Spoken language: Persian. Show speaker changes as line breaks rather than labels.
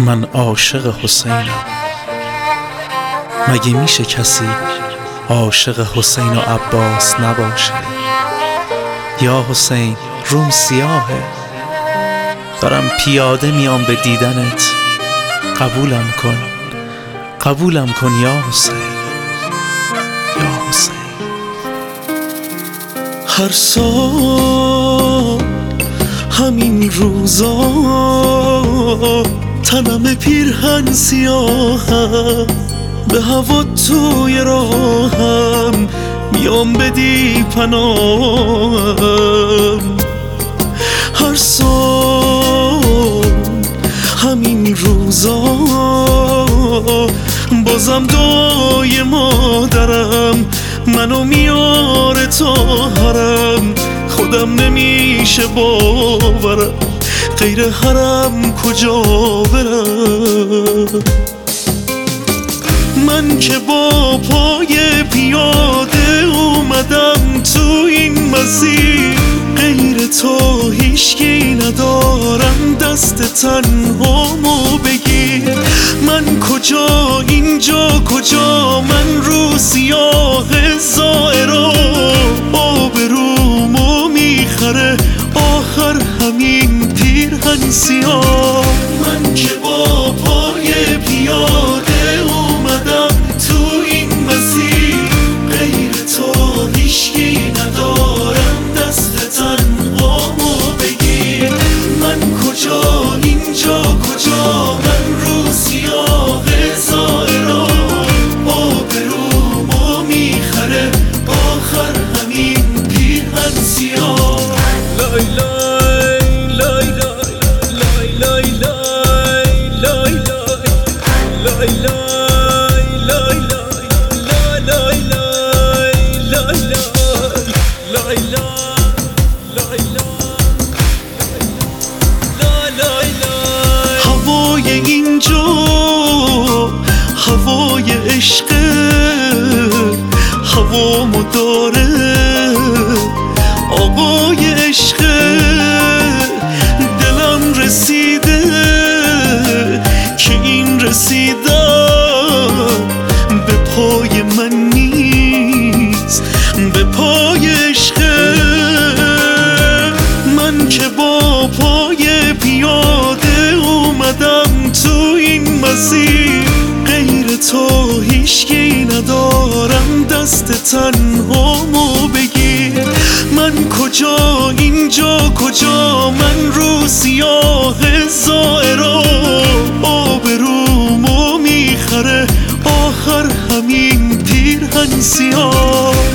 من عاشق حسینم. مگه میشه کسی عاشق حسین و عباس نباشه؟ یا حسین روم سیاهه، دارم پیاده میام به دیدنت. قبولم کن یا حسین، یا حسین. هر سال همین روزا تنم پیرهن سیاهم، به هوا توی راهم میام بدی پناهم. هر سال همین روزا بازم دعای مادرم منو میاره تا حرم. خودم نمیشه باورم، غیر حرم کجا برم؟ من که با پای پیاده اومدم تو این مسیر، غیر تو هیچکی ندارم دست تنهامو بگیر. من کجا اینجا کجا، من رو سیاه زائرا، آبرومو میخره آخر همین پیرهن سیاه. من که با پای پیاده اومدم تو این مسیر، غیر تو هیچکی ندارم دست تنهامو بگیر. من کجا اینجا کجا، من رو سیاه زائرا، آبرومو میخره آخر همین پیرهن سیاه. لای لای لای لای لای لای لای هوای اینجا هوای عشقه، هوامو داره آقای عشقه. دلم رسیده که این رسیدم به پای من نیست، به پای عشقه. من که با پای پیاده اومدم تو این مسیر، غیر تو هیچکی ندارم دست تنهامو بگیر. من کجا اینجا کجا، من رو سیاه زائرا، آبرومو میخره آخر همین پیرهن سیاه.